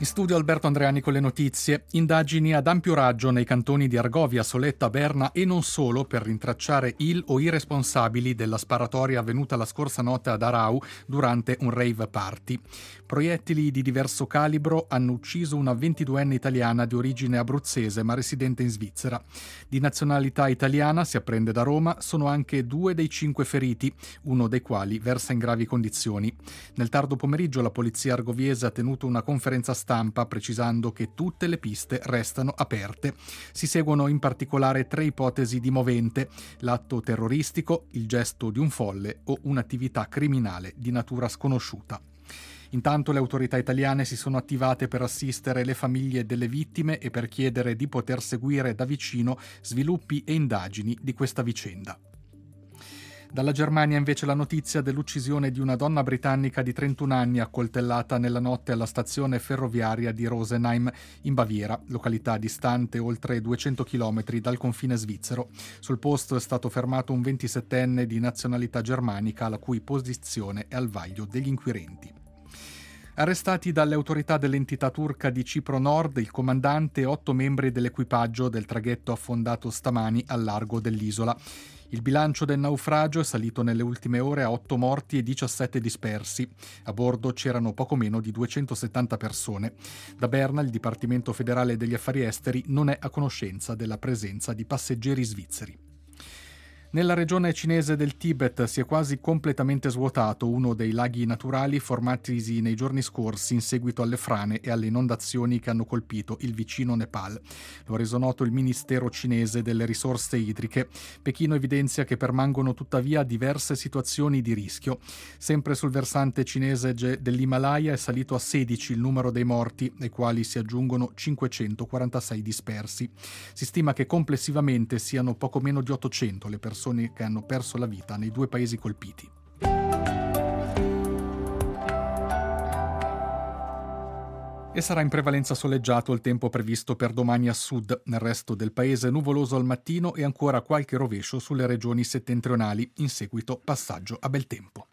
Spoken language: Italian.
In studio Alberto Andreani con le notizie. Indagini ad ampio raggio nei cantoni di Argovia, Soletta, Berna e non solo per rintracciare il o i responsabili della sparatoria avvenuta la scorsa notte ad Arau durante un rave party. Proiettili di diverso calibro hanno ucciso una 22enne italiana di origine abruzzese ma residente in Svizzera. Di nazionalità italiana, si apprende da Roma, sono anche 2 dei 5 feriti, uno dei quali versa in gravi condizioni. Nel tardo pomeriggio la polizia argoviese ha tenuto una conferenza stampa precisando che tutte le piste restano aperte. Si seguono in particolare 3 ipotesi di movente: l'atto terroristico, il gesto di un folle o un'attività criminale di natura sconosciuta. Intanto le autorità italiane si sono attivate per assistere le famiglie delle vittime e per chiedere di poter seguire da vicino sviluppi e indagini di questa vicenda. Dalla Germania invece la notizia dell'uccisione di una donna britannica di 31 anni accoltellata nella notte alla stazione ferroviaria di Rosenheim in Baviera, località distante oltre 200 km dal confine svizzero. Sul posto è stato fermato un 27enne di nazionalità germanica la cui posizione è al vaglio degli inquirenti. Arrestati dalle autorità dell'entità turca di Cipro Nord il comandante e 8 membri dell'equipaggio del traghetto affondato stamani al largo dell'isola. Il bilancio del naufragio è salito nelle ultime ore a 8 morti e 17 dispersi. A bordo c'erano poco meno di 270 persone. Da Berna il Dipartimento federale degli affari esteri non è a conoscenza della presenza di passeggeri svizzeri. Nella regione cinese del Tibet si è quasi completamente svuotato uno dei laghi naturali formatisi nei giorni scorsi in seguito alle frane e alle inondazioni che hanno colpito il vicino Nepal. Lo ha reso noto il Ministero cinese delle risorse idriche. Pechino evidenzia che permangono tuttavia diverse situazioni di rischio. Sempre sul versante cinese dell'Himalaya è salito a 16 il numero dei morti, ai quali si aggiungono 546 dispersi. Si stima che complessivamente siano poco meno di 800 le persone che hanno perso la vita nei 2 paesi colpiti. E sarà in prevalenza soleggiato il tempo previsto per domani a sud. Nel resto del paese nuvoloso al mattino e ancora qualche rovescio sulle regioni settentrionali. In seguito passaggio a bel tempo.